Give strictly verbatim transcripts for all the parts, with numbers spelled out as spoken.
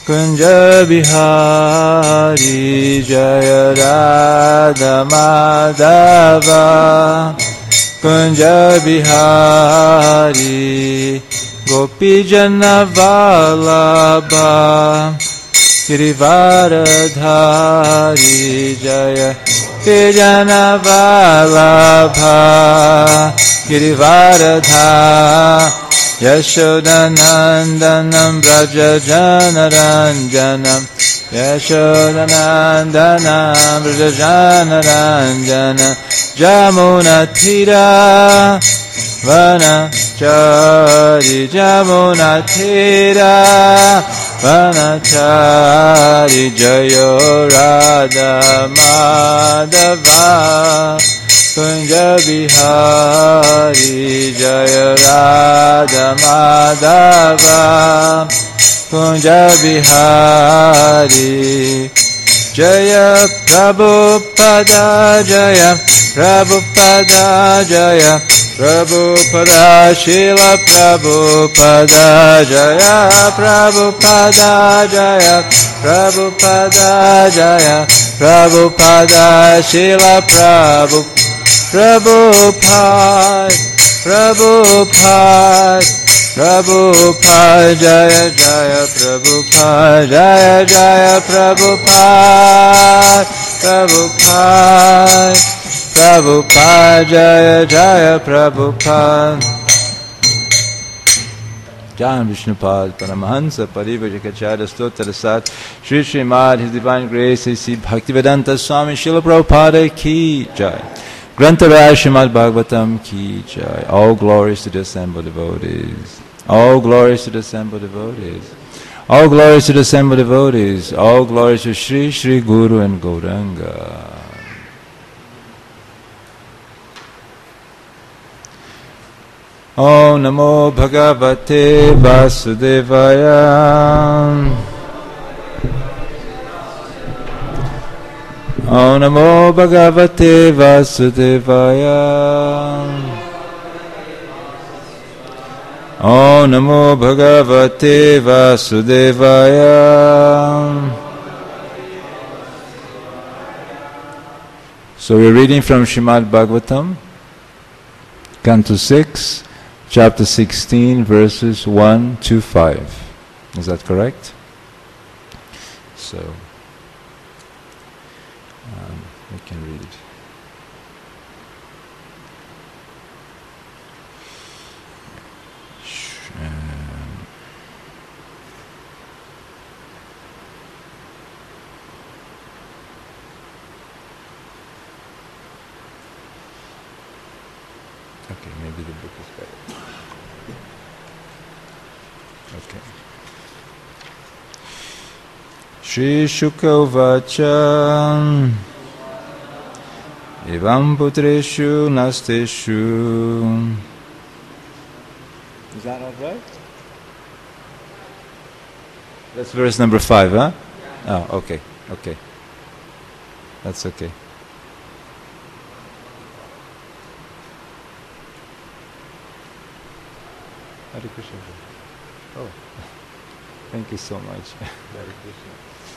Kunja Bihari Jaya Radha Madhava Kunja Bihari Gopi Jana Vallabha Girivaradhari Jaya Jana Vallabha Girivaradhari Yashodanandanam Braja Janaranjanam Yashodanandanam Braja Janaranjanam Jamunatira Vanachari Jamunatira Vanachari Jayo Radha Madhava Kunja Bihari Jaya Radha Madhava Kunja Bihari Jaya Prabhupada Jaya Prabhupada Jaya Prabhupada Srila Prabhupada Jaya Prabhupada Jaya Prabhupada Jaya Prabhupada Srila Prabhupada Prabhupada, Prabhupada, Prabhupada, Jaya Jaya Prabhupada, Jaya Jaya Prabhupada, Prabhupada, Prabhupada, Jaya Jaya Prabhupada. Jai Vishnupad, Paramahansa, Parivrajacharya, Stotra Sat, Shri Srimad, His Divine Grace, Sri Bhaktivedanta Swami, Srila Prabhupada Ki Jai. Grantaraj Srimad Bhagavatam Ki Jai. All glories to the assembled devotees. All glories to the assembled devotees. All glories to the assembled devotees. All glories to Shri Shri Guru and Gauranga. Om Namo Bhagavate Vasudevaya. Om Namo Bhagavate Vasudevaya. Om Namo Bhagavate Vasudevaya. So we're reading from Srimad Bhagavatam, Canto six, Chapter sixteen, verses one to five. Is that correct? So we can read it. Um, okay, maybe the book is better. Okay. Shri Shuka Uvacha Evam putreshu nasteshu. Is that not right? That's verse number five, huh? Oh, okay, okay. That's okay. Hare Krishna. Oh, thank you so much. Hare Krishna.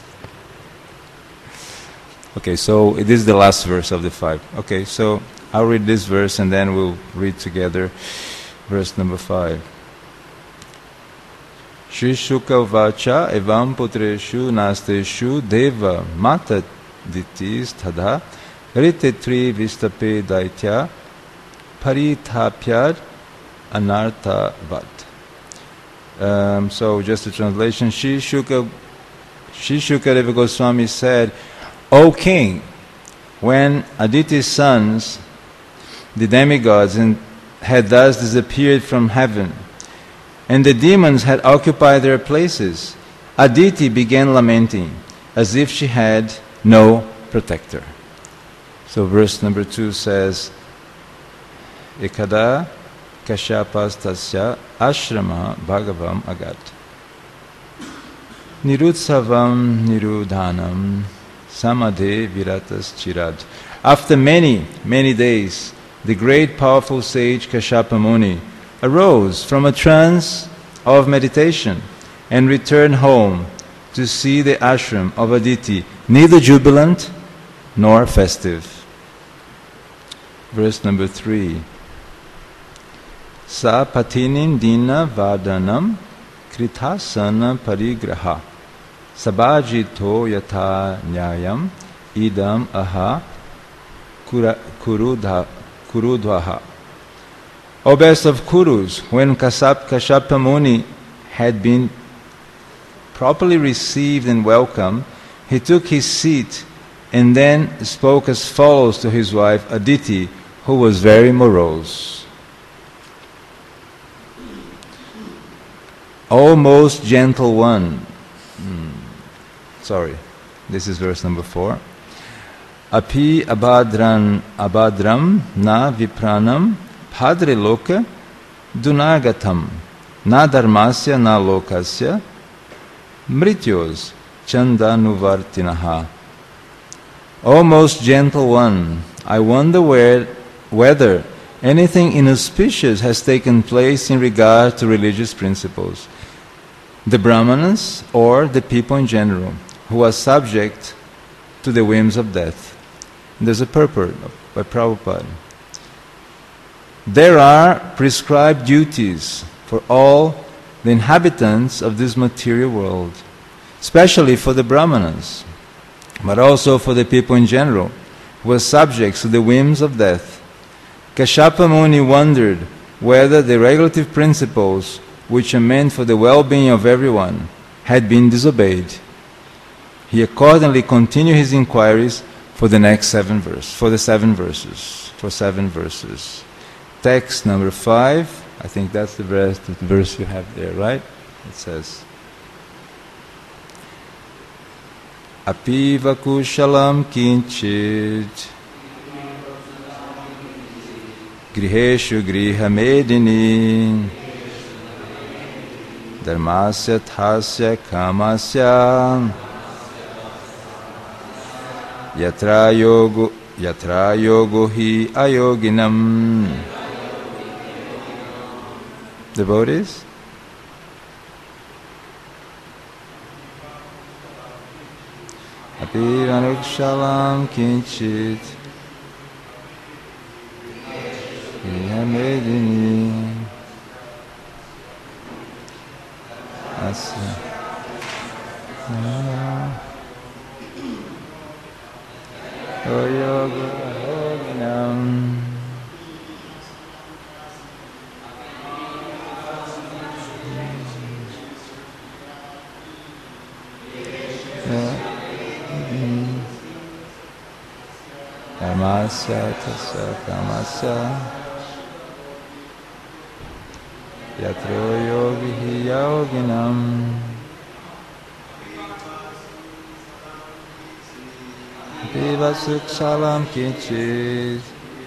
Okay, so it is the last verse of the five. Okay, so I'll read this verse and then we'll read together verse number five. Shri Shuka Vacha Evam Putreshu Nasteshu Deva Mata Ditis Tadha Ritetri Vistape Daitya Paritapyad Anartha Vat. Um, so just a translation. Shri Shuka Shri Shukadeva Goswami said, O king, when Aditi's sons, the demigods, and had thus disappeared from heaven, and the demons had occupied their places, Aditi began lamenting, as if she had no protector. So verse number two says, Ekada Kashyapas tasya ashrama bhagavam agat. Nirutsavam nirudhanam samadhe viratas chirad. After many, many days, the great powerful sage Kashyapa Muni arose from a trance of meditation and returned home to see the ashram of Aditi neither jubilant nor festive. Verse number three. Sa patinim dina vadanam kritasana parigraha sabajito yata nyayam idam aha kurudha, kurudhaha. O best of Kurus, when Kasap, Kashyapa Muni had been properly received and welcomed, he took his seat and then spoke as follows to his wife Aditi, who was very morose. O most gentle one, hmm, sorry, this is verse number four. Api abadran abadram na vipranam padre loka dunagatam na dharmasya na lokasya mrityos chandanuvartinaha. O most gentle one, I wonder where, whether anything inauspicious has taken place in regard to religious principles, the Brahmanas or the people in general, who are subject to the whims of death. There's a purport by Prabhupada. There are prescribed duties for all the inhabitants of this material world, especially for the Brahmanas, but also for the people in general, who are subjects to the whims of death. Kashyapa Muni wondered whether the regulative principles, which are meant for the well-being of everyone, had been disobeyed. He accordingly continued his inquiries for the next seven verses, for the seven verses, for seven verses. Text number five, I think that's the verse, the verse you have there, right? It says, Apiva kushalam kinchit griheshu griha medini dharmasya thasya kamasya yatra yogo yatra yogo hi ayoginam. Devotees? Apivanukshalam kinchit Yahamedini Asya Oyoga Yoginam. Kamasya tasya kamasya yatro yogi hi yoginam viva suksalam kinchit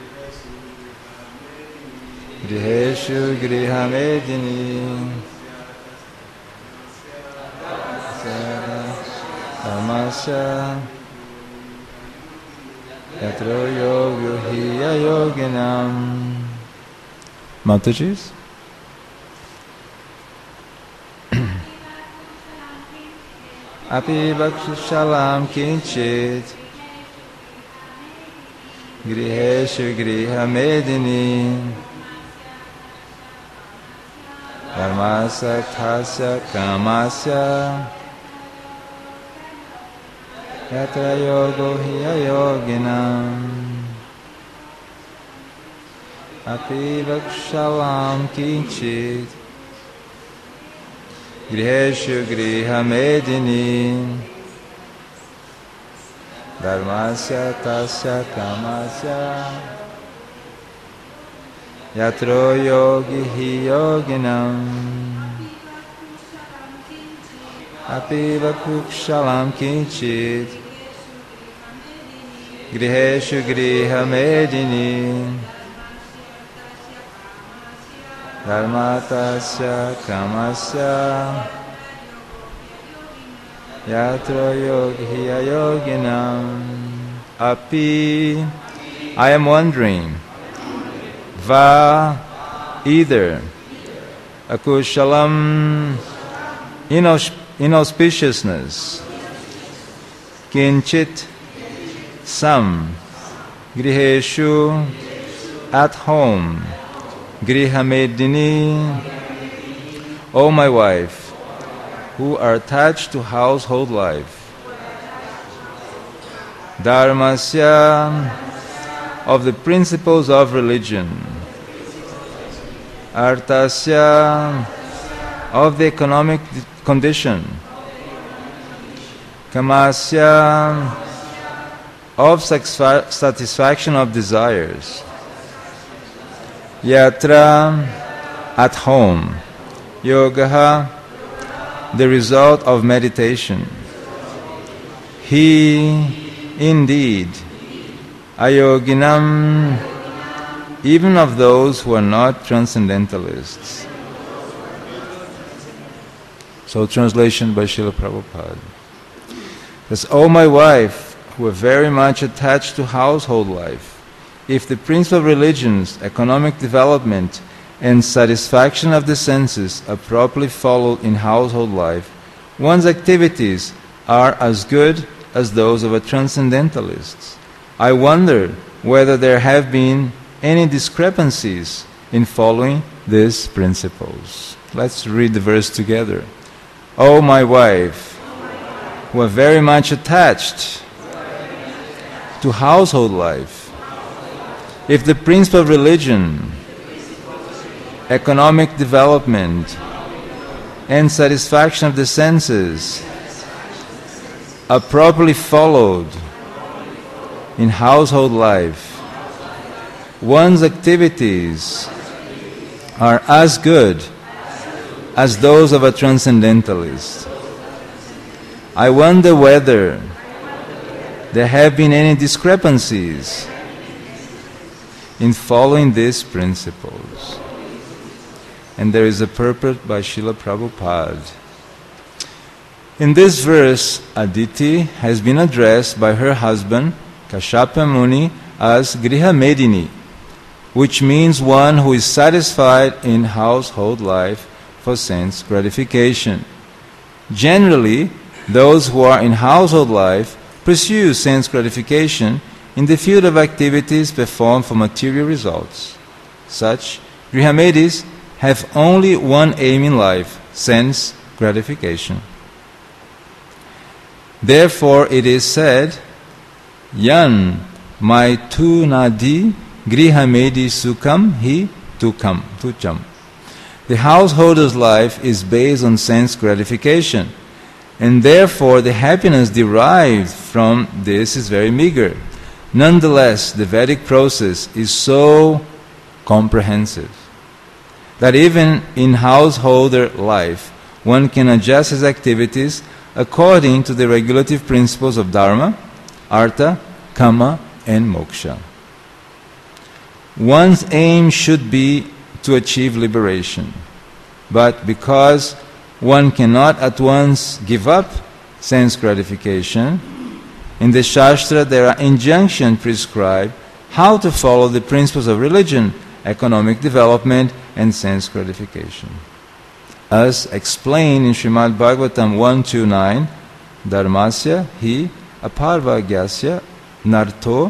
griheshu grihamedini kamasya yatro yogi hi yoginam. Mataji's? Api Bhakshalam Kinchit Griheshu Griha Medini Dharmasya Thasya Kamasya Yatra Yogo Hiya Yoginam. Api Bhakshalam Kinchit Griheshu Griha Medini Dharmasya Tasya Kamasya Yatro Yogi Hi Yoginam. Api Vakukshalam Kinchit Griheshu Griha Medini Dharmatasya Kamasya Yatra Yogi Yoginam. Api, I am wondering, Va, either, Akushalam, inaus- inauspiciousness. Kinchit Sam Griheshu at home. Grihamedini, O my wife, who are attached to household life. Dharmasya, of the principles of religion. Artasya, of the economic condition. Kamasya, of satisfaction of desires. Yatra, at home. Yogaha, the result of meditation. He, indeed, ayoginam, even of those who are not transcendentalists. So, translation by Srila Prabhupada. Says, O my wife, who are very much attached to household life, if the principle of religions, economic development, and satisfaction of the senses are properly followed in household life, one's activities are as good as those of a transcendentalist. I wonder whether there have been any discrepancies in following these principles. Let's read the verse together. O my wife, who are very much attached to household life, if the principle of religion, economic development, and satisfaction of the senses are properly followed in household life, one's activities are as good as those of a transcendentalist. I wonder whether there have been any discrepancies in following these principles. And there is a purport by Srila Prabhupada. In this verse, Aditi has been addressed by her husband, Kashyapa Muni, as Grihamedini, which means one who is satisfied in household life for sense gratification. Generally, those who are in household life pursue sense gratification in the field of activities performed for material results. Such Grihamedis have only one aim in life, sense gratification. Therefore it is said, Yan mai tu nadi grihamedi sukam hi tukam tucham. The householder's life is based on sense gratification, and therefore the happiness derived from this is very meager. Nonetheless, the Vedic process is so comprehensive that even in householder life, one can adjust his activities according to the regulative principles of Dharma, Artha, Kama, and Moksha. One's aim should be to achieve liberation, but because one cannot at once give up sense gratification, in the Shastra there are injunctions prescribed how to follow the principles of religion, economic development, and sense gratification. As explained in Srimad Bhagavatam one twenty-nine, Dharmasya hi aparvagyasya narto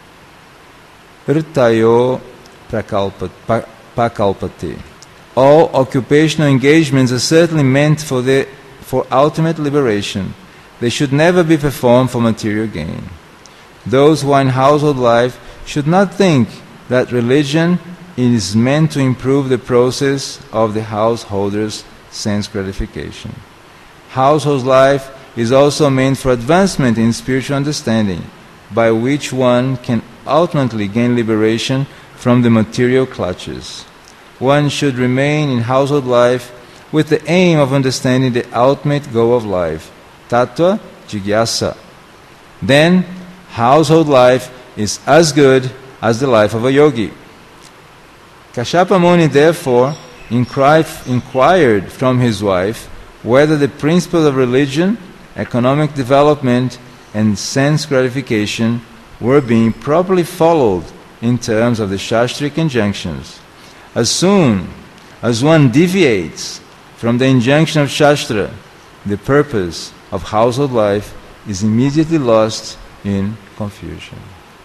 rtayo prakalpati. All occupational engagements are certainly meant for, the, for ultimate liberation. They should never be performed for material gain. Those who are in household life should not think that religion is meant to improve the process of the householder's sense gratification. Household life is also meant for advancement in spiritual understanding, by which one can ultimately gain liberation from the material clutches. One should remain in household life with the aim of understanding the ultimate goal of life, Tattva Jigyasa. Then, household life is as good as the life of a yogi. Kashyapa Muni therefore inquired from his wife whether the principles of religion, economic development, and sense gratification were being properly followed in terms of the Shastric injunctions. As soon as one deviates from the injunction of Shastra, the purpose of household life is immediately lost in confusion.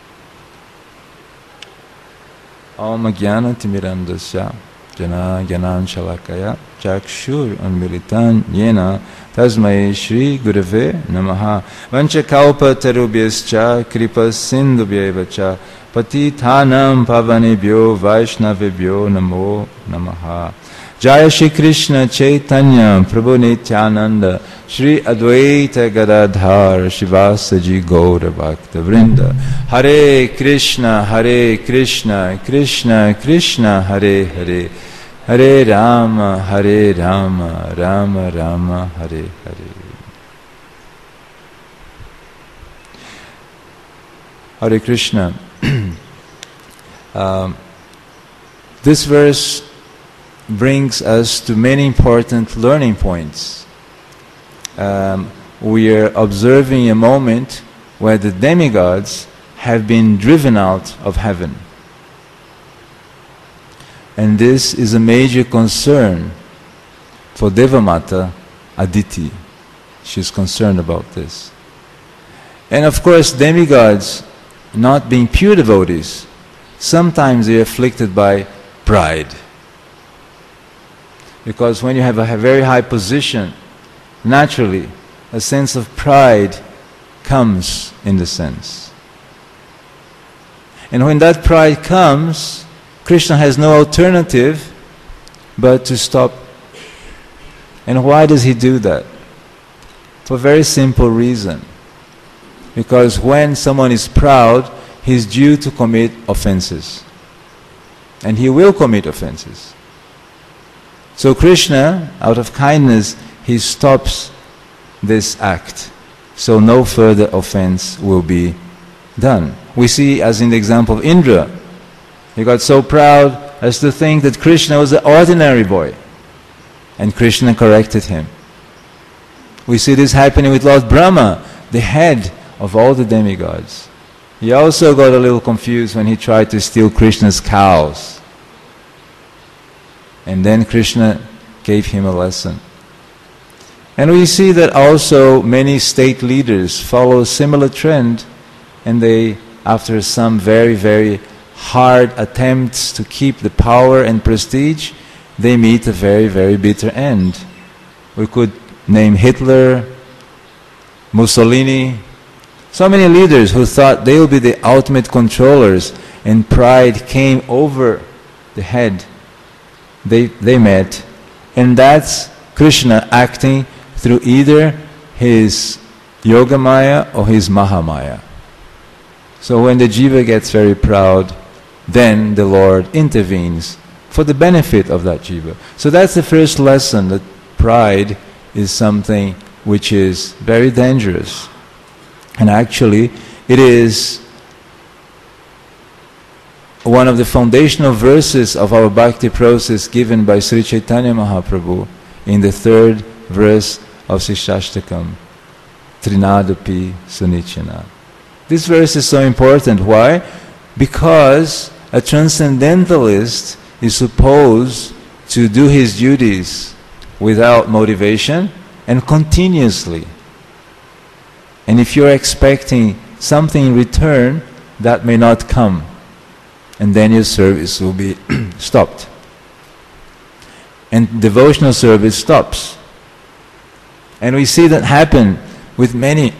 Om Jnana Timirandasya Jana Jnanan Shalakaya Chakshur Unmilitan Yena Tasmai Shri Gurave Namaha Vanchakalpa Tarubhyascha Kripa Sindhubhyevacha Patithanam Pavanebhyo Vaishnavebhyo Namo Namaha. Jaya Shri Krishna Chaitanya Prabhu Nityananda Shri Advaita Gadadhar Shivasaji Gaura Bhakta Vrinda. Hare Krishna Hare Krishna Krishna Krishna Hare Hare Hare Rama Hare Rama Rama Rama Hare Hare. Hare Krishna. um, this verse brings us to many important learning points. Um, we are observing a moment where the demigods have been driven out of heaven. And this is a major concern for Devamata Aditi. She's concerned about this. And of course, demigods, not being pure devotees, sometimes they are afflicted by pride. Because when you have a very high position, naturally, a sense of pride comes in the sense. And when that pride comes, Krishna has no alternative but to stop. And why does he do that? For a very simple reason. Because when someone is proud, he is due to commit offenses. And he will commit offenses. So Krishna, out of kindness, he stops this act. So no further offense will be done. We see, as in the example of Indra, he got so proud as to think that Krishna was an ordinary boy. And Krishna corrected him. We see this happening with Lord Brahma, the head of all the demigods. He also got a little confused when he tried to steal Krishna's cows. And then Krishna gave him a lesson. And we see that also many state leaders follow a similar trend, and they, after some very, very hard attempts to keep the power and prestige, they meet a very, very bitter end. We could name Hitler, Mussolini, so many leaders who thought they would be the ultimate controllers, and pride came over the head. They, they met. And that's Krishna acting through either his Yogamaya or his Mahamaya. So when the jiva gets very proud, then the Lord intervenes for the benefit of that jiva. So that's the first lesson, that pride is something which is very dangerous. And actually, it is one of the foundational verses of our bhakti process given by Sri Chaitanya Mahaprabhu in the third verse of Shikshashtakam, Trinadapi Sunichana. This verse is so important. Why? Because a transcendentalist is supposed to do his duties without motivation and continuously. And if you're expecting something in return, that may not come. And then your service will be stopped. And devotional service stops. And we see that happen with many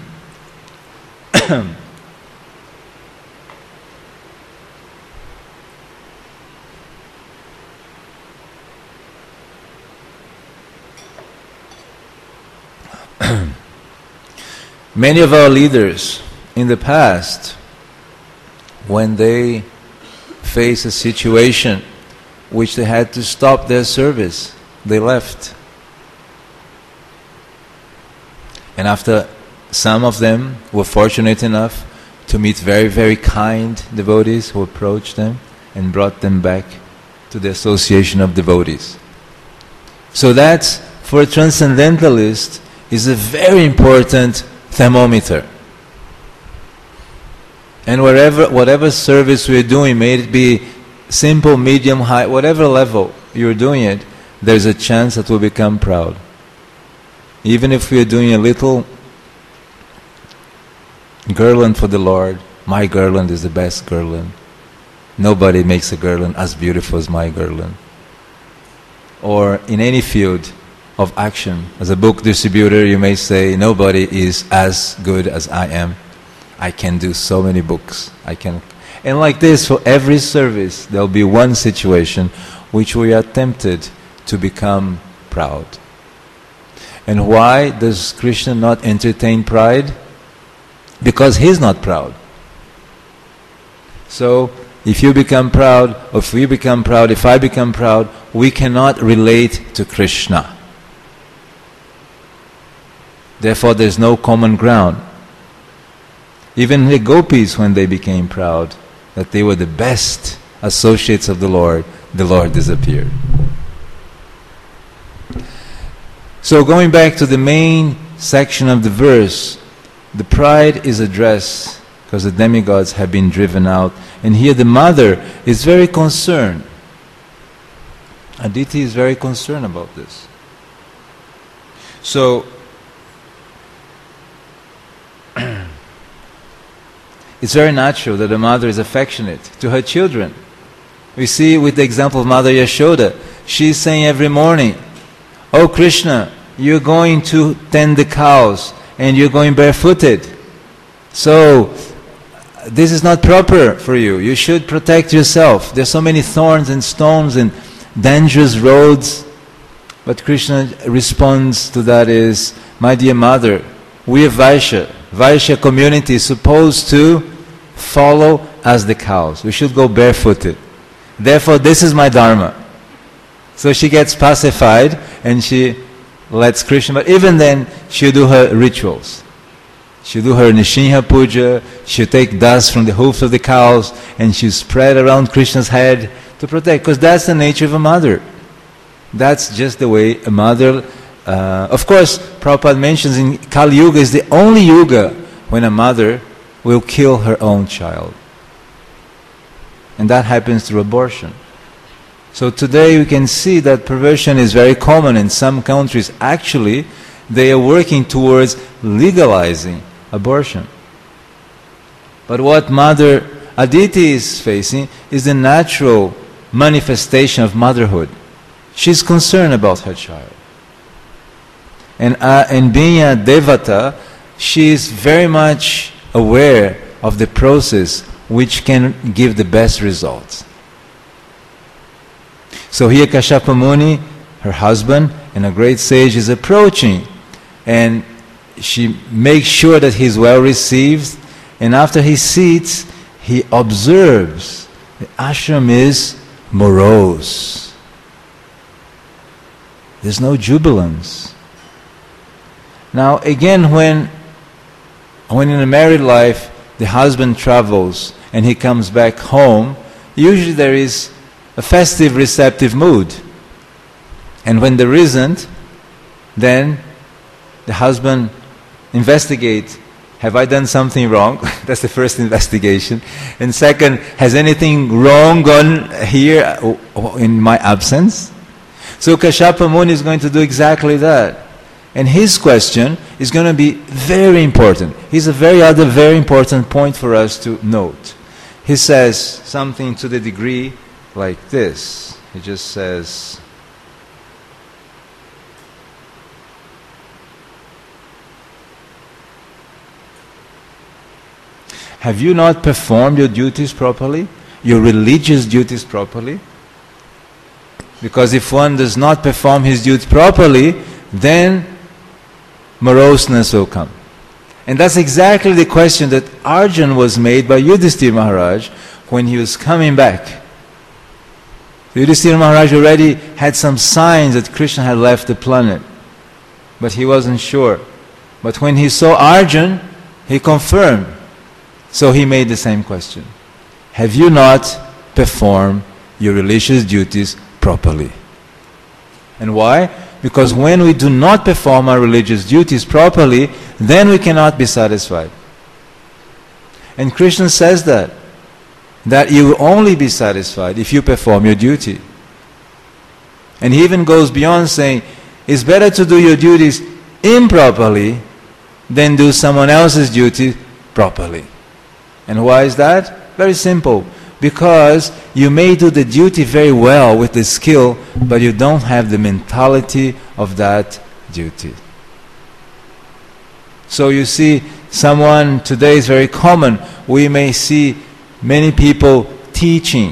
many of our leaders in the past, when they face a situation which they had to stop their service, they left. And after some of them were fortunate enough to meet very, very kind devotees who approached them and brought them back to the association of devotees. So that, for a transcendentalist, is a very important thermometer. And wherever, whatever service we're doing, may it be simple, medium, high, whatever level you're doing it, there's a chance that we'll become proud. Even if we are doing a little garland for the Lord, my garland is the best garland. Nobody makes a garland as beautiful as my garland. Or in any field of action, as a book distributor, you may say, nobody is as good as I am. I can do so many books. I can, and like this, for every service, there will be one situation which we are tempted to become proud. And why does Krishna not entertain pride? Because he's not proud. So, if you become proud, or if we become proud, if I become proud, we cannot relate to Krishna. Therefore, there's no common ground. Even the gopis, when they became proud, that they were the best associates of the Lord, the Lord disappeared. So going back to the main section of the verse, the pride is addressed because the demigods have been driven out. And here the mother is very concerned. Aditi is very concerned about this. So, it's very natural that a mother is affectionate to her children. We see with the example of Mother Yashoda, she's saying every morning, "Oh Krishna, you're going to tend the cows and you're going barefooted. So, this is not proper for you. You should protect yourself. There's so many thorns and stones and dangerous roads." But Krishna responds to that is, "My dear mother, we are Vaishya. Vaishya community is supposed to follow as the cows. We should go barefooted. Therefore, this is my dharma." So she gets pacified and she lets Krishna, but even then, she'll do her rituals. She'll do her Nishinha Puja, she'll take dust from the hoofs of the cows and she'll spread around Krishna's head to protect, because that's the nature of a mother. That's just the way a mother... Uh, of course, Prabhupada mentions in Kali Yuga is the only yuga when a mother will kill her own child. And that happens through abortion. So today we can see that perversion is very common in some countries. Actually, they are working towards legalizing abortion. But what Mother Aditi is facing is the natural manifestation of motherhood. She's concerned about her child. And, uh, and being a devata, she is very much aware of the process which can give the best results. So here Kashyapa Muni, her husband, and a great sage is approaching, and she makes sure that he's well received, and after he sits, he observes the ashram is morose. There's no jubilance. Now again, when, when in a married life, the husband travels and he comes back home, usually there is a festive, receptive mood. And when there isn't, then the husband investigates, have I done something wrong? That's the first investigation. And second, has anything wrong gone here in my absence? So Kashyapa Muni is going to do exactly that. And his question is going to be very important. He's a very other very important point for us to note. He says something to the degree like this. He just says, have you not performed your duties properly? Your religious duties properly? Because if one does not perform his duties properly, then moroseness will come. And that's exactly the question that Arjuna was made by Yudhishthira Maharaj when he was coming back. Yudhishthira Maharaj already had some signs that Krishna had left the planet, but he wasn't sure. But when he saw Arjuna, he confirmed. So he made the same question. Have you not performed your religious duties properly? And why? Because when we do not perform our religious duties properly, then we cannot be satisfied. And Krishna says that, that you will only be satisfied if you perform your duty. And he even goes beyond saying, it's better to do your duties improperly than do someone else's duty properly. And why is that? Very simple. Because you may do the duty very well with the skill, but you don't have the mentality of that duty. So you see, someone today is very common. We may see many people teaching,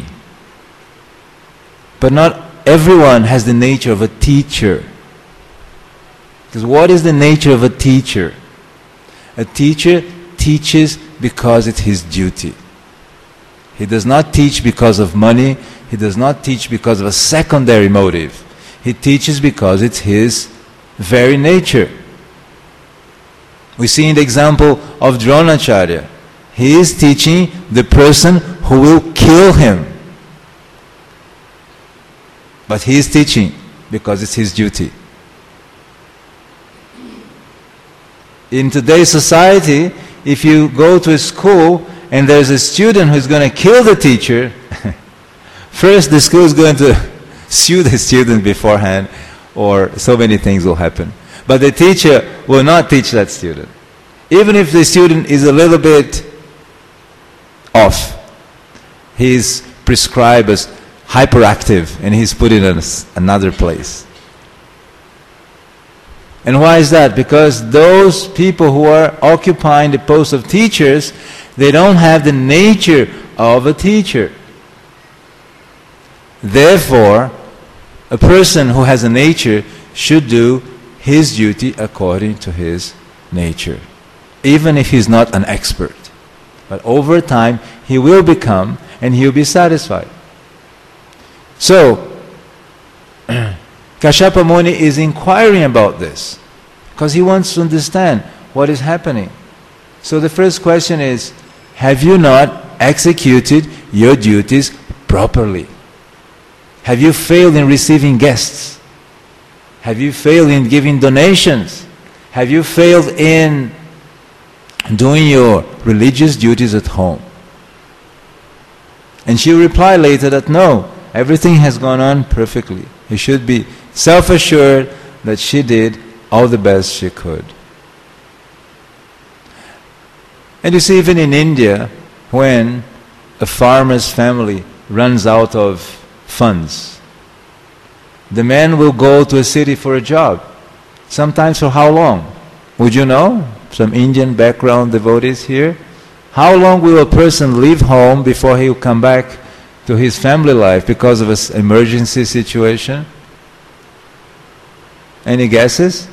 but not everyone has the nature of a teacher. Because what is the nature of a teacher? A teacher teaches because it's his duty. He does not teach because of money. He does not teach because of a secondary motive. He teaches because it's his very nature. We see in the example of Dronacharya. He is teaching the person who will kill him. But he is teaching because it's his duty. In today's society, if you go to a school and there's a student who's going to kill the teacher, first the school is going to sue the student beforehand, or so many things will happen. But the teacher will not teach that student. Even if the student is a little bit off, he's prescribed as hyperactive and he's put in another place. And why is that? Because those people who are occupying the post of teachers, they don't have the nature of a teacher. Therefore, a person who has a nature should do his duty according to his nature, even if he's not an expert. But over time, he will become, and he will be satisfied. So, Kashyapa Muni is inquiring about this, because he wants to understand what is happening. So the first question is, have you not executed your duties properly? Have you failed in receiving guests? Have you failed in giving donations? Have you failed in doing your religious duties at home? And she replied later that no, everything has gone on perfectly. You should be self-assured that she did all the best she could. And you see, even in India, when a farmer's family runs out of funds, the man will go to a city for a job. Sometimes for how long? Would you know? Some Indian background devotees here. How long will a person leave home before he will come back to his family life because of an emergency situation? Any guesses?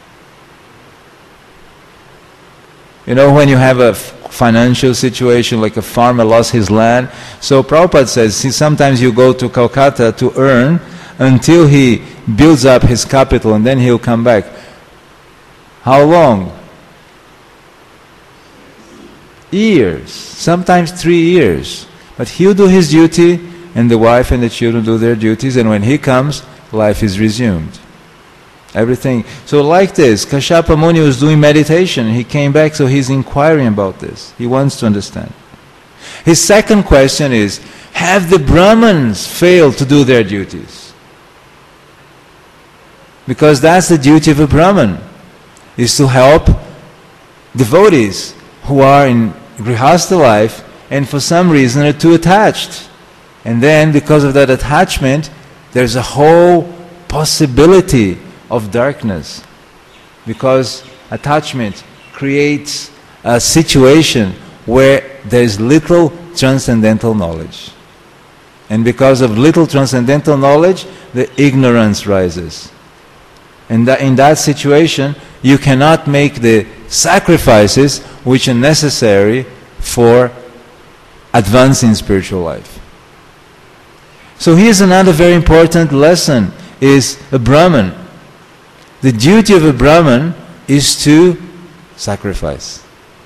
You know, when you have a financial situation, like a farmer lost his land. So Prabhupada says, see, sometimes you go to Calcutta to earn until he builds up his capital and then he'll come back. How long? Years. Sometimes three years. But he'll do his duty and the wife and the children do their duties, and when he comes, life is resumed. Everything. So like this, Kashyapa Muni was doing meditation. He came back, so he's inquiring about this. He wants to understand. His second question is, have the Brahmins failed to do their duties? Because that's the duty of a Brahman, is to help devotees who are in Grihastha life and for some reason are too attached. And then because of that attachment, there's a whole possibility of darkness, because attachment creates a situation where there is little transcendental knowledge, and because of little transcendental knowledge, the ignorance rises, and that in that situation you cannot make the sacrifices which are necessary for advancing spiritual life. So here's another very important lesson, is a Brahman. The duty of a Brahman is to sacrifice.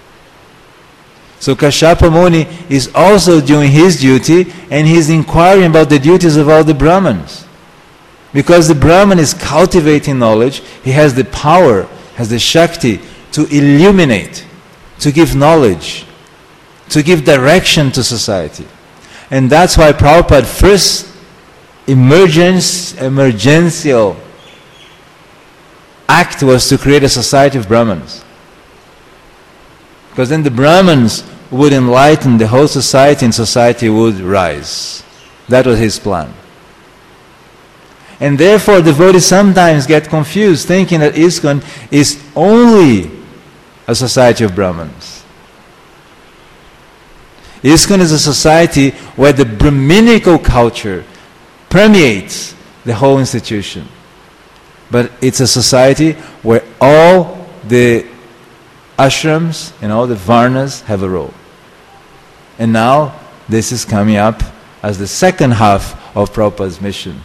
So Kashyapa Muni is also doing his duty, and he's inquiring about the duties of all the Brahmans. Because the Brahman is cultivating knowledge, he has the power, has the Shakti to illuminate, to give knowledge, to give direction to society. And that's why Prabhupada first emergence, emergential act was to create a society of Brahmins. Because then the Brahmins would enlighten the whole society and society would rise. That was his plan. And therefore devotees sometimes get confused thinking that ISKCON is only a society of Brahmins. ISKCON is a society where the Brahminical culture permeates the whole institution. But it's a society where all the ashrams and all the varnas have a role. And now this is coming up as the second half of Prabhupada's mission.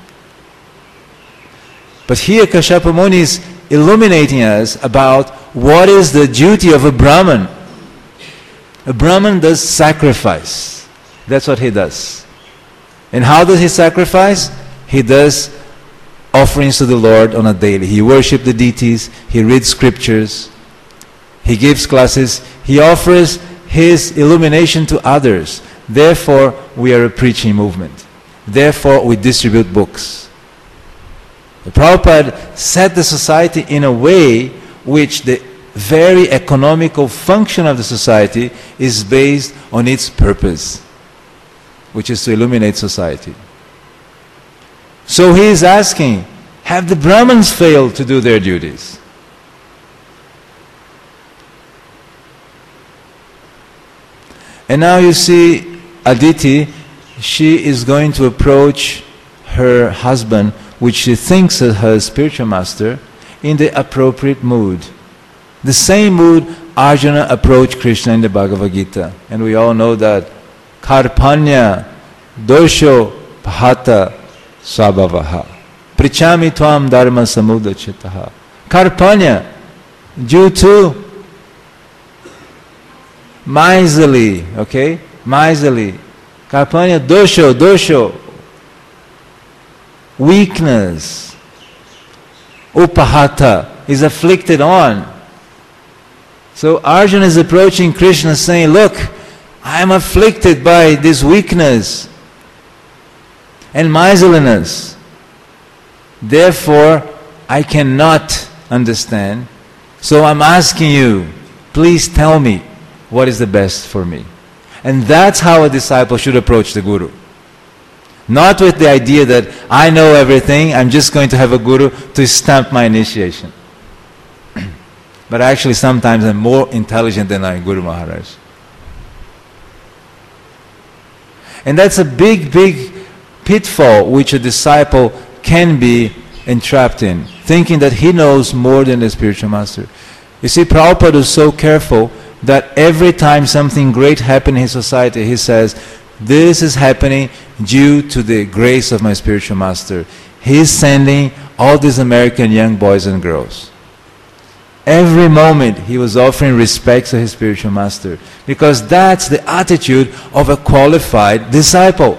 But here Kashyapa Muni is illuminating us about what is the duty of a Brahman. A Brahman does sacrifice. That's what he does. And how does he sacrifice? He does offerings to the Lord on a daily. He worships the deities, he reads scriptures, he gives classes, he offers his illumination to others. Therefore, we are a preaching movement. Therefore, we distribute books. The Prabhupada set the society in a way which the very economical function of the society is based on its purpose, which is to illuminate society. So he is asking, have the Brahmins failed to do their duties? And now you see Aditi, she is going to approach her husband, which she thinks is her spiritual master, in the appropriate mood. The same mood Arjuna approached Krishna in the Bhagavad Gita. And we all know that Karpanya dosho pahata svabhavaha prichami tvam dharma samudachitaha. Karpanya, due to miserly, okay, miserly. Karpanya dosho, dosho, weakness. Upahata is afflicted on. So Arjuna is approaching Krishna saying, look, I am afflicted by this weakness and miserliness. Therefore, I cannot understand. So I'm asking you, please tell me what is the best for me. And that's how a disciple should approach the Guru. Not with the idea that I know everything, I'm just going to have a Guru to stamp my initiation. But actually sometimes I'm more intelligent than my Guru Maharaj. And that's a big, big pitfall which a disciple can be entrapped in, thinking that he knows more than the spiritual master. You see, Prabhupada is so careful that every time something great happens in his society, he says, this is happening due to the grace of my spiritual master. He is sending all these American young boys and girls. Every moment he was offering respect to his spiritual master, because that's the attitude of a qualified disciple.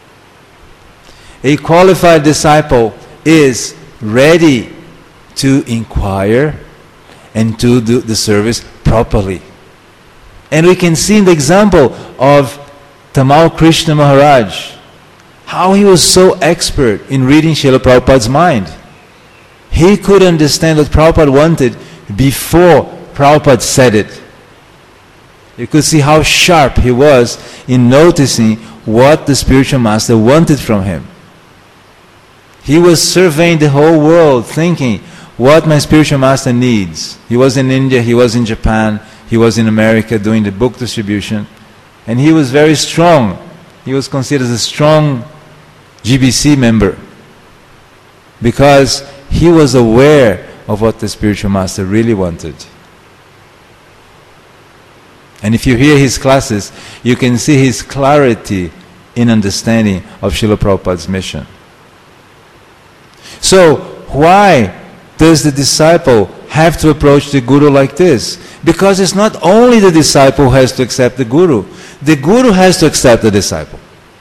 A qualified disciple is ready to inquire and to do the service properly. And we can see in the example of Tamal Krishna Maharaj, how he was so expert in reading Srila Prabhupada's mind. He could understand what Prabhupada wanted before Prabhupada said it. You could see how sharp he was in noticing what the spiritual master wanted from him. He was surveying the whole world, thinking what my spiritual master needs. He was in India, he was in Japan, he was in America doing the book distribution. And he was very strong. He was considered a strong G B C member, because he was aware of what the spiritual master really wanted. And if you hear his classes, you can see his clarity in understanding of Srila Prabhupada's mission. So, why does the disciple have to approach the Guru like this? Because it's not only the disciple who has to accept the Guru. The Guru has to accept the disciple.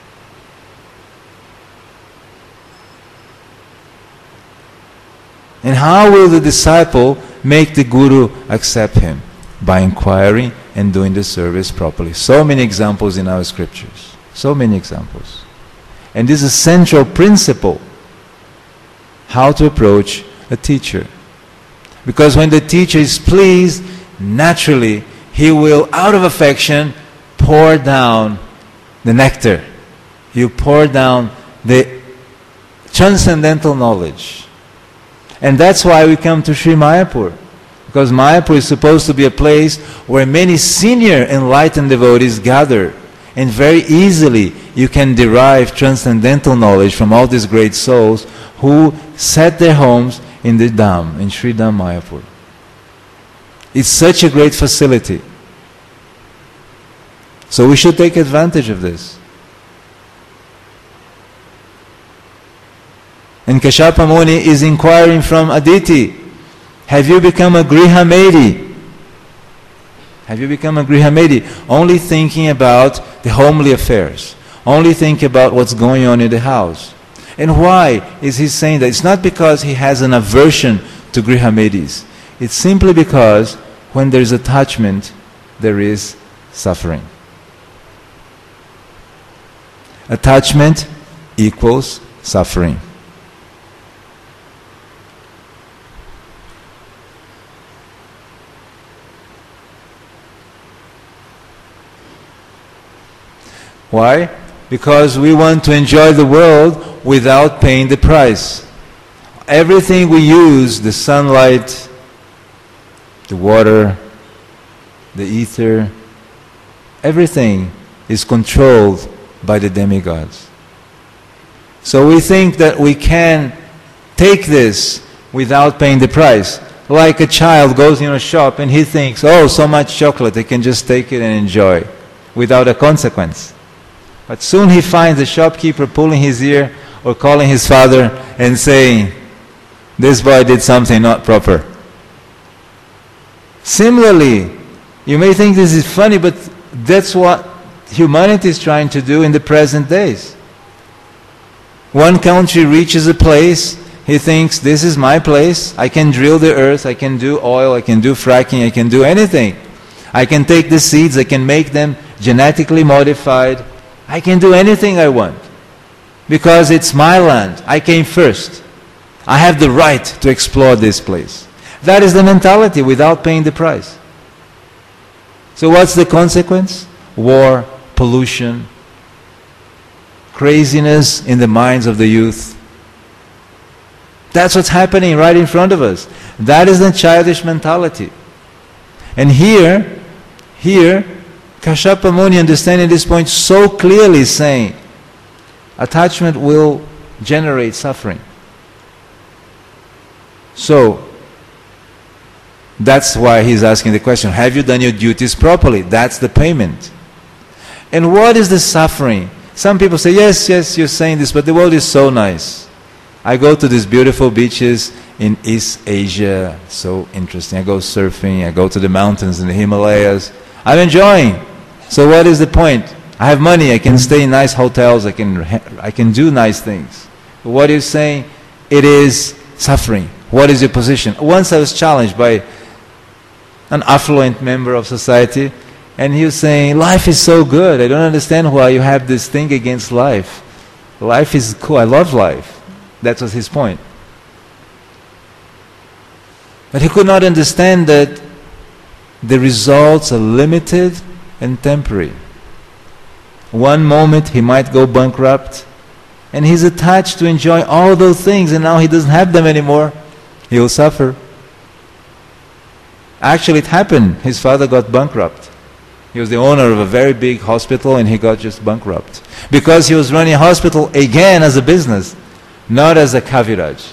And how will the disciple make the Guru accept him? By inquiring and doing the service properly. So many examples in our scriptures. So many examples. And this is a central principle. How to approach a teacher. Because when the teacher is pleased, naturally, he will, out of affection, pour down the nectar. You pour down the transcendental knowledge. And that's why we come to Sri Mayapur. Because Mayapur is supposed to be a place where many senior enlightened devotees gather. And very easily you can derive transcendental knowledge from all these great souls who set their homes in the Dham, in Sri Dham Mayapur. It's such a great facility. So we should take advantage of this. And Kashyapa Muni is inquiring from Aditi, have you become a Grihamedi? Have you become a Grihamedi? Only thinking about the homely affairs. Only thinking about what's going on in the house. And why is he saying that? It's not because he has an aversion to Grihamedis. It's simply because when there is attachment, there is suffering. Attachment equals suffering. Why? Because we want to enjoy the world without paying the price. Everything we use, the sunlight, the water, the ether, everything is controlled by the demigods. So we think that we can take this without paying the price. Like a child goes in a shop and he thinks, oh, so much chocolate, I can just take it and enjoy without a consequence. But soon he finds the shopkeeper pulling his ear or calling his father and saying, this boy did something not proper. Similarly, you may think this is funny, but that's what humanity is trying to do in the present days. One country reaches a place, he thinks, this is my place, I can drill the earth, I can do oil, I can do fracking, I can do anything. I can take the seeds, I can make them genetically modified, I can do anything I want. Because it's my land, I came first. I have the right to explore this place. That is the mentality without paying the price. So what's the consequence? War, pollution, craziness in the minds of the youth. That's what's happening right in front of us. That is the childish mentality. And here, here, Kashyapa Muni, understanding this point so clearly, is saying, attachment will generate suffering. So, that's why he's asking the question, have you done your duties properly? That's the payment. And what is the suffering? Some people say, yes, yes, you're saying this, but the world is so nice. I go to these beautiful beaches in East Asia, so interesting. I go surfing, I go to the mountains in the Himalayas. I'm enjoying. So what is the point? I have money, I can stay in nice hotels, I can, I can do nice things. But what are you saying? It is suffering. What is your position? Once I was challenged by an affluent member of society, and he was saying, life is so good, I don't understand why you have this thing against life. Life is cool, I love life. That was his point. But he could not understand that the results are limited and temporary. One moment he might go bankrupt, and he's attached to enjoy all those things, and now he doesn't have them anymore. He will suffer. Actually, it happened. His father got bankrupt. He was the owner of a very big hospital, and he got just bankrupt. Because he was running a hospital again as a business, not as a Kaviraj.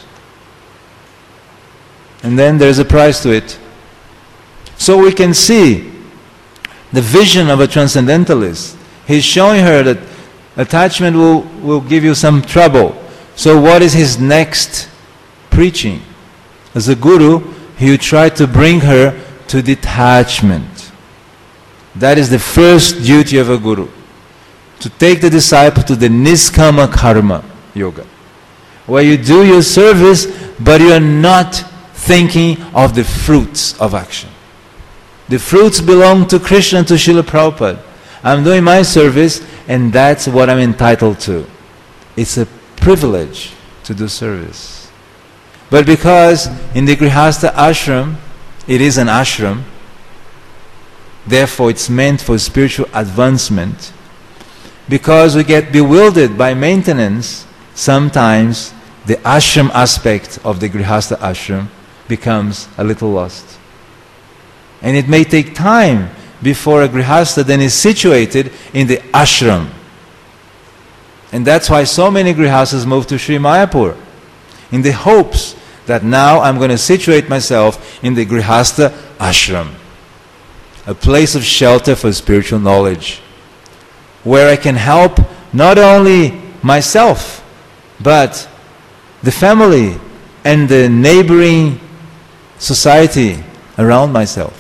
And then there's a price to it. So we can see the vision of a transcendentalist. He's showing her that attachment will, will give you some trouble. So what is his next preaching? As a guru, he will try to bring her to detachment. That is the first duty of a guru. To take the disciple to the Niskama Karma Yoga. Where you do your service, but you are not thinking of the fruits of action. The fruits belong to Krishna and to Srila Prabhupada. I'm doing my service, and that's what I'm entitled to. It's a privilege to do service. But because in the Grihastha ashram, it is an ashram, therefore it's meant for spiritual advancement. Because we get bewildered by maintenance, sometimes the ashram aspect of the Grihastha ashram becomes a little lost. And it may take time before a Grihastha then is situated in the ashram. And that's why so many Grihasthas move to Sri Mayapur, in the hopes that now I'm going to situate myself in the Grihastha ashram, a place of shelter for spiritual knowledge, where I can help not only myself, but the family and the neighboring society around myself.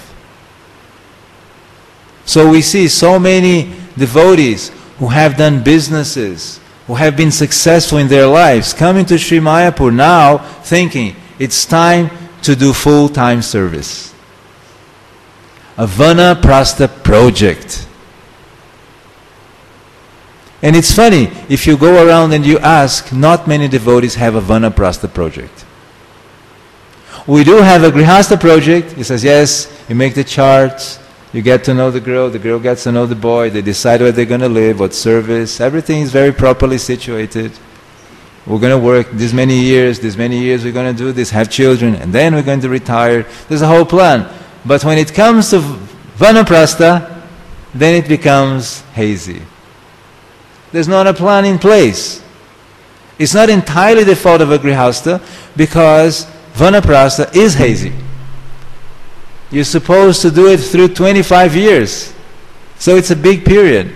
So we see so many devotees who have done businesses, who have been successful in their lives, coming to Sri Mayapur now thinking it's time to do full-time service. A Vanaprastha project. And it's funny, if you go around and you ask, not many devotees have a Vanaprastha project. We do have a Grihastha project. He says, yes, you make the charts, you get to know the girl, the girl gets to know the boy, they decide where they're going to live, what service, everything is very properly situated. We're going to work this many years, this many years we're going to do this, have children, and then we're going to retire. There's a whole plan. But when it comes to Vanaprastha, then it becomes hazy. There's not a plan in place. It's not entirely the fault of a Grihastha, because Vanaprastha is hazy. You're supposed to do it through twenty-five years. So it's a big period.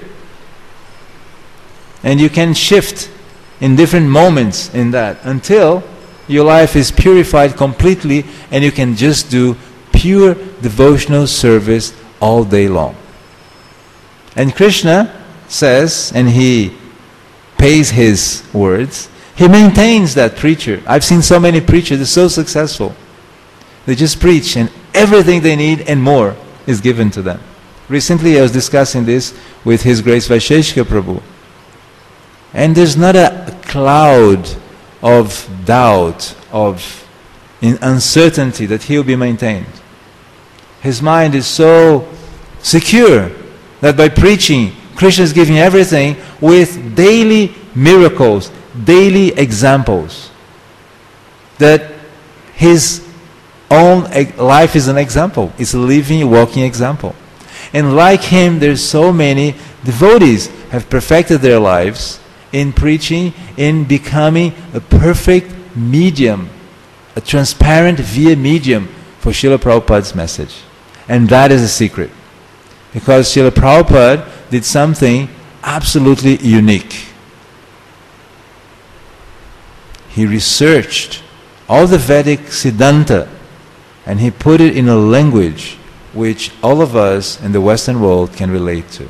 And you can shift in different moments in that until your life is purified completely and you can just do pure devotional service all day long. And Krishna says, and he pays his words, he maintains that preacher. I've seen so many preachers, they're so successful. They just preach and everything they need and more is given to them. Recently I was discussing this with His Grace Vaisheshika Prabhu. And there's not a cloud of doubt, of uncertainty that he'll be maintained. His mind is so secure that by preaching, Krishna is giving everything with daily miracles, daily examples. That his own life is an example. It's a living, walking example. And like him, there's so many devotees have perfected their lives in preaching, in becoming a perfect medium, a transparent via medium for Srila Prabhupada's message. And that is a secret. Because Srila Prabhupada did something absolutely unique. He researched all the Vedic Siddhanta and he put it in a language which all of us in the Western world can relate to.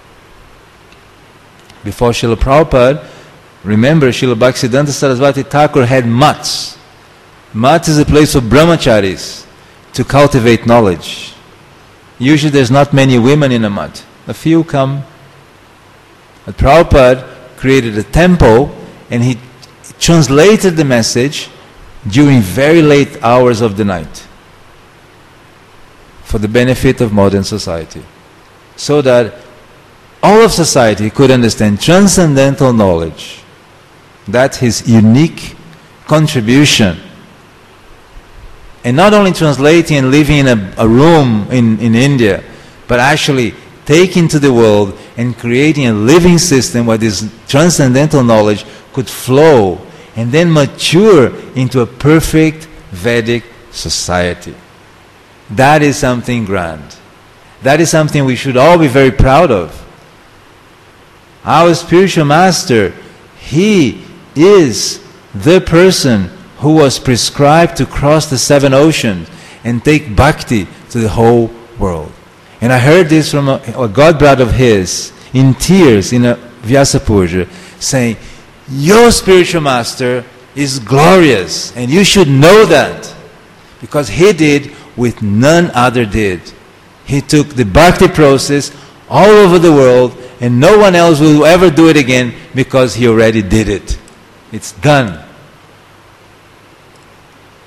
Before Srila Prabhupada, remember Srila Bhaktisiddhanta Saraswati Thakur had mats. Mat is a place for brahmacharis to cultivate knowledge. Usually there's not many women in a mat. A few come. But Prabhupada created a temple and he translated the message during very late hours of the night for the benefit of modern society, so that all of society could understand transcendental knowledge. That's his unique contribution. And not only translating and living in a, a room in, in India, but actually taking to the world and creating a living system where this transcendental knowledge could flow and then mature into a perfect Vedic society. That is something grand. That is something we should all be very proud of. Our spiritual master, he is the person who was prescribed to cross the seven oceans and take bhakti to the whole world. And I heard this from a, a godbrother of his in tears in a Vyasa Puja saying, your spiritual master is glorious and you should know that, because he did what none other did. He took the bhakti process all over the world and no one else will ever do it again because he already did it. It's done.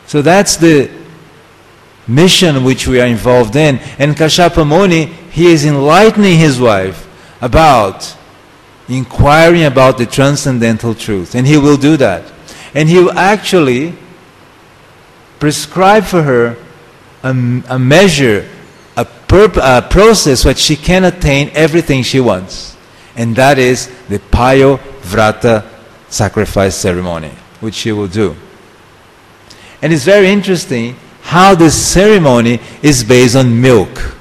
So that's the mission which we are involved in. And Kashyapa Muni, he is enlightening his wife about inquiring about the transcendental truth. And he will do that. And he will actually prescribe for her a, a measure, a, perp, a process which she can attain everything she wants. And that is the Payo Vrata sacrifice ceremony, which she will do. And it's very interesting how this ceremony is based on milk.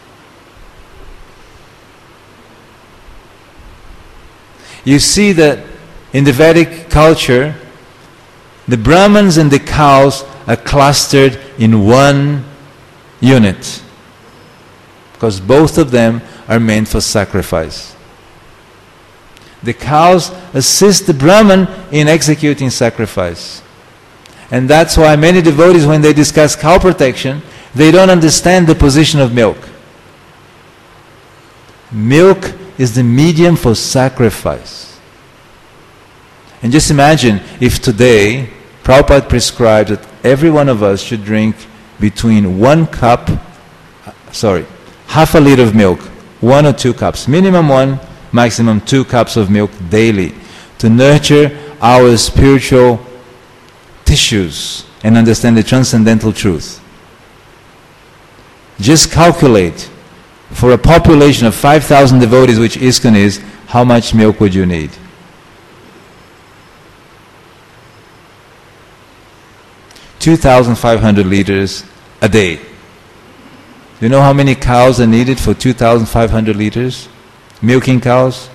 You see that in the Vedic culture, the Brahmins and the cows are clustered in one unit, because both of them are meant for sacrifice. The cows assist the Brahman in executing sacrifice. And that's why many devotees, when they discuss cow protection, they don't understand the position of milk. Milk is the medium for sacrifice. And just imagine if today Prabhupada prescribed that every one of us should drink between one cup, sorry, half a liter of milk, one or two cups, minimum one, maximum two cups of milk daily, to nurture our spiritual tissues and understand the transcendental truth. Just calculate, for a population of five thousand devotees, which ISKCON is, how much milk would you need? two thousand five hundred liters a day. Do you know how many cows are needed for two thousand five hundred liters? Milking cows?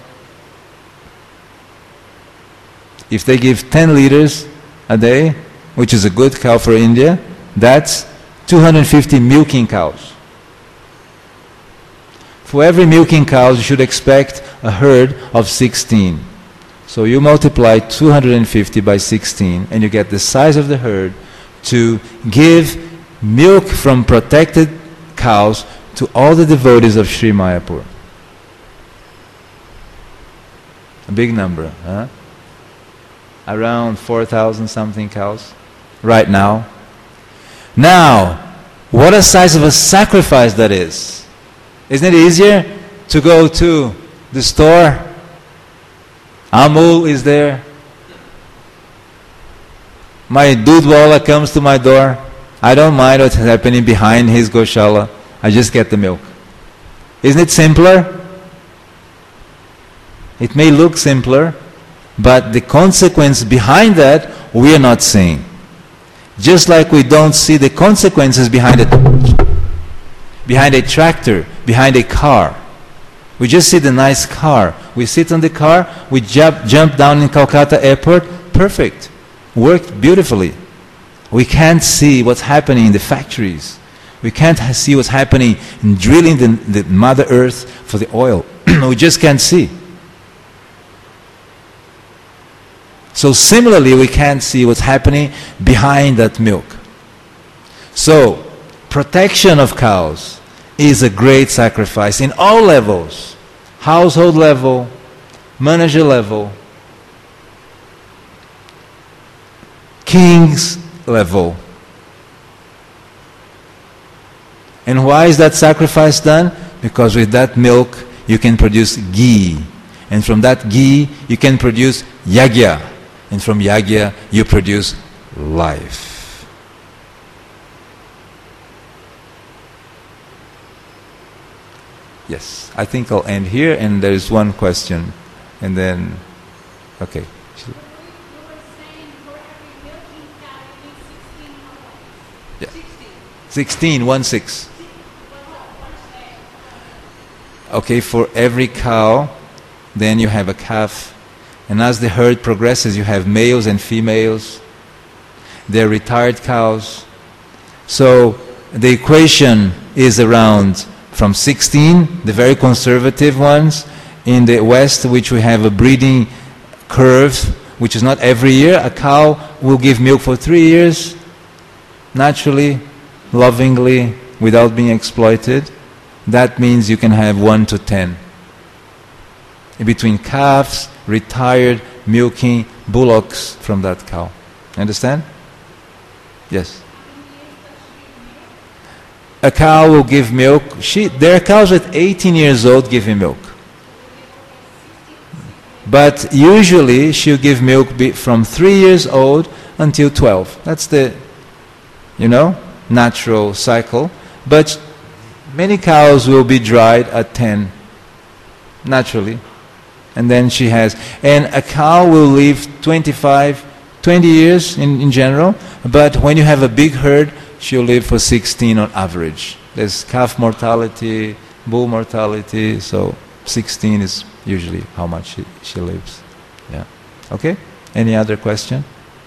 If they give ten liters a day, which is a good cow for India, that's two hundred fifty milking cows. For every milking cow, you should expect a herd of sixteen. So you multiply two hundred fifty by sixteen, and you get the size of the herd to give milk from protected cows to all the devotees of Sri Mayapur. A big number, huh? Around four thousand something cows right now. Now, what a size of a sacrifice that is. Isn't it easier to go to the store? Amul is there. My Dudwala comes to my door. I don't mind what's happening behind his Goshala. I just get the milk. Isn't it simpler? It may look simpler, but the consequence behind that, we are not seeing. Just like we don't see the consequences behind it, behind a tractor, behind a car. We just see the nice car. We sit on the car, we jump, jump down in Calcutta airport, perfect. Worked beautifully. We can't see what's happening in the factories. We can't see what's happening in drilling the, the Mother Earth for the oil. We just can't see. So similarly, we can't see what's happening behind that milk. So, protection of cows is a great sacrifice in all levels. Household level, manager level, king's level. And why is that sacrifice done? Because with that milk you can produce ghee. And from that ghee you can produce yagya. And from yagya you produce life. Yes, I think I'll end here, and there is one question. And then, okay. Yeah. Sixteen, one six. Okay, for every cow, then you have a calf. And as the herd progresses, you have males and females. They're retired cows. So the equation is around from sixteen, the very conservative ones, in the West, which we have a breeding curve, which is not every year. A cow will give milk for three years, naturally, lovingly, without being exploited. That means you can have one to ten. In between calves, retired, milking bullocks from that cow. Understand? Yes. A cow will give milk. She, there are cows at eighteen years old giving milk. But usually she'll give milk be from three years old until twelve. That's the, you know, natural cycle. But many cows will be dried at ten, naturally. And then she has, and a cow will live twenty-five, twenty years in, in general. But when you have a big herd, she'll live for sixteen on average. There's calf mortality, bull mortality, so sixteen is usually how much she, she lives. Yeah. Okay? Any other question?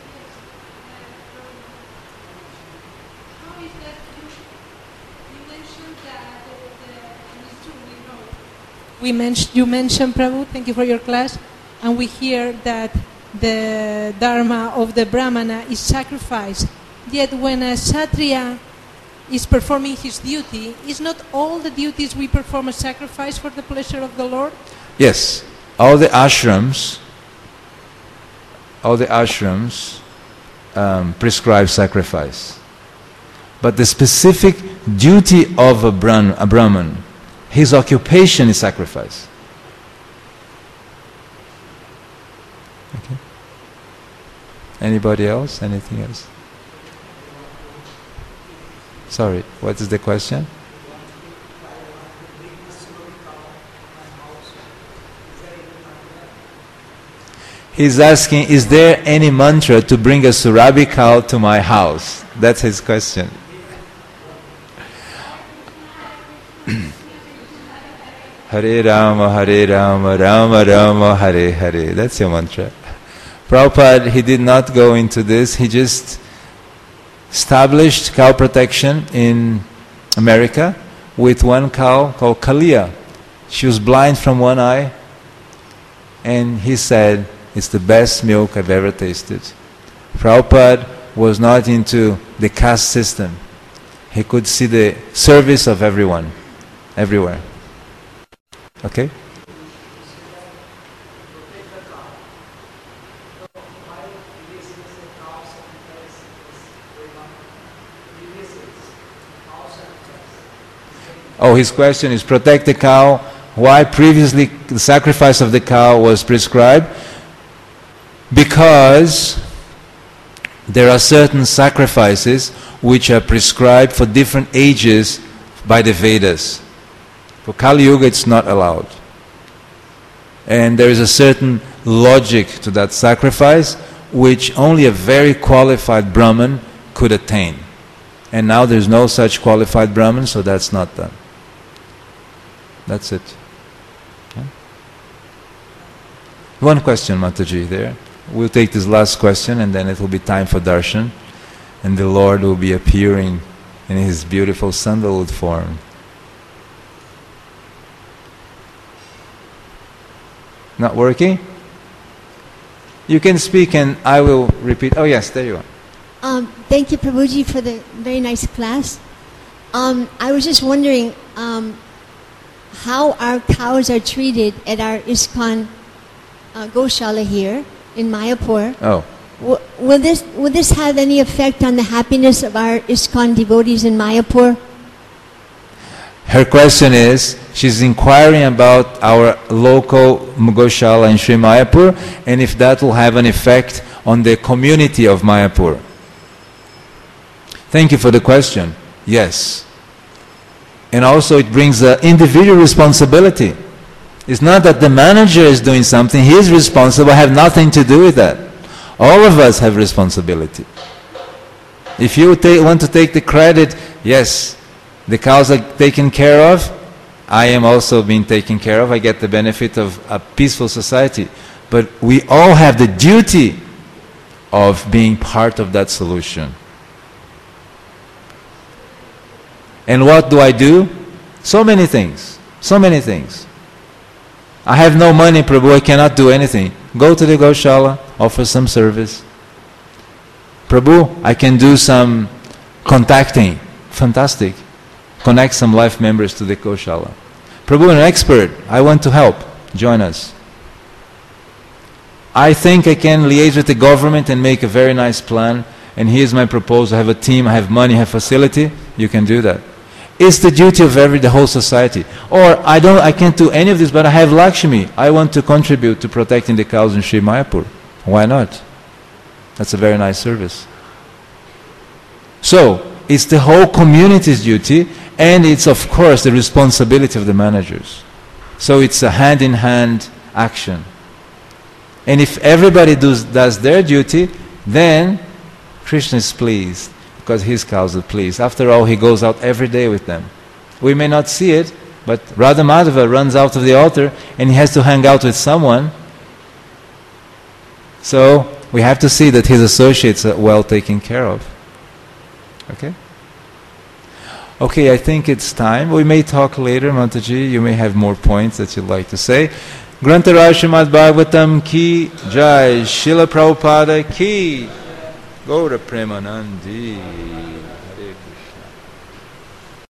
How is that you, you mentioned that the, the, we mentioned, you mentioned, Prabhu, thank you for your class, and we hear that the dharma of the brahmana is sacrifice. Yet when a Kshatriya is performing his duty, is not all the duties we perform a sacrifice for the pleasure of the Lord? Yes. All the ashrams, all the ashrams um, prescribe sacrifice. But the specific duty of a, Brahman, a Brahman, his occupation is sacrifice. Okay. Anybody else? Anything else? Sorry, what is the question? He's asking, is there any mantra to bring a Surabhi cow to my house? That's his question. Hare Rama, Hare Rama, Rama Rama, Hare Hare. That's your mantra. Prabhupada, he did not go into this. He just established cow protection in America with one cow called Kalia. She was blind from one eye, and he said, it's the best milk I've ever tasted. Prabhupada was not into the caste system. He could see the service of everyone, everywhere. Okay? Oh, his question is, protect the cow. Why previously the sacrifice of the cow was prescribed? Because there are certain sacrifices which are prescribed for different ages by the Vedas. For Kali Yuga it's not allowed. And there is a certain logic to that sacrifice which only a very qualified Brahman could attain. And now there's no such qualified Brahman, so that's not done. That's it. Okay. One question, Mataji, there. We'll take this last question and then it will be time for darshan. And the Lord will be appearing in His beautiful sandalwood form. Not working? You can speak and I will repeat. Oh yes, there you are. Um, thank you, Prabhuji, for the very nice class. Um, I was just wondering um, how our cows are treated at our ISKCON uh, Goshala here in Mayapur. Oh. W- will this will this have any effect on the happiness of our ISKCON devotees in Mayapur? Her question is, she's inquiring about our local Goshala in Sri Mayapur and if that will have an effect on the community of Mayapur. Thank you for the question. Yes. And also it brings an individual responsibility. It's not that the manager is doing something, he is responsible, I have nothing to do with that. All of us have responsibility. If you take, want to take the credit, yes, the cows are taken care of, I am also being taken care of, I get the benefit of a peaceful society. But we all have the duty of being part of that solution. And what do I do? So many things. So many things. I have no money, Prabhu, I cannot do anything. Go to the Goshala, offer some service. Prabhu, I can do some contacting. Fantastic. Connect some life members to the Goshala. Prabhu, an expert, I want to help. Join us. I think I can liaise with the government and make a very nice plan and here's my proposal, I have a team, I have money, I have facility, you can do that. It's the duty of every, the whole society. Or, I don't, I can't do any of this, but I have Lakshmi. I want to contribute to protecting the cows in Sri Mayapur. Why not? That's a very nice service. So, it's the whole community's duty, and it's of course the responsibility of the managers. So it's a hand-in-hand action. And if everybody does, does their duty, then Krishna is pleased, because his cows are pleased. After all, he goes out every day with them. We may not see it, but Radha Madhava runs out of the altar and he has to hang out with someone. So we have to see that his associates are well taken care of. Okay? Okay, I think it's time. We may talk later, Mataji. You may have more points that you'd like to say. Grantaraj Srimad Bhagavatam ki jai, Srila Prabhupada ki, Gaura Premanandi.